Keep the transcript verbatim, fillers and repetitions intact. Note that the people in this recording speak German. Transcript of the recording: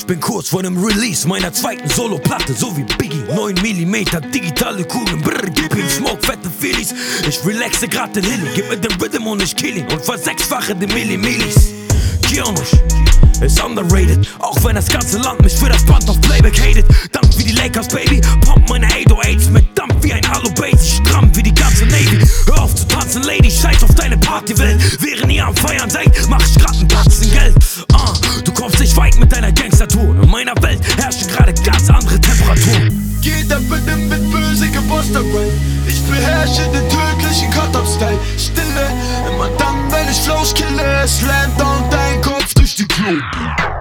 Ich bin kurz vor dem Release meiner zweiten Solo-Platte, so wie Biggie. neun Millimeter digitale Kugeln, brrr, gib ihm Smoke, fette Feelies. Ich relaxe grad den Hilly, gib mir den Rhythm und ich kill ihn und versechsfache den Milli-Millis. Kianosch ist underrated, auch wenn das ganze Land mich für das Band auf Playback hatet. Dampf wie die Lakers, Baby, pump meine acht null achts mit Dampf wie ein Alu-Bass. Ich stramm wie die ganze Navy, hör auf zu tanzen, Lady, scheiß auf deine Partywelt. Während ihr am Feiern seid, mach ich grad ein Batzen Geld. uh, Du kommst nicht weit mit deiner Gangster-Tour. In meiner Welt herrschen gerade ganz andere Temperaturen. Jeder benimmt mit böse geboster Rap. Ich beherrsche den tödlichen Cut-Up-Style. Stille, immer dann, wenn ich Flows kille. Slam down dein Kopf durch die Klo.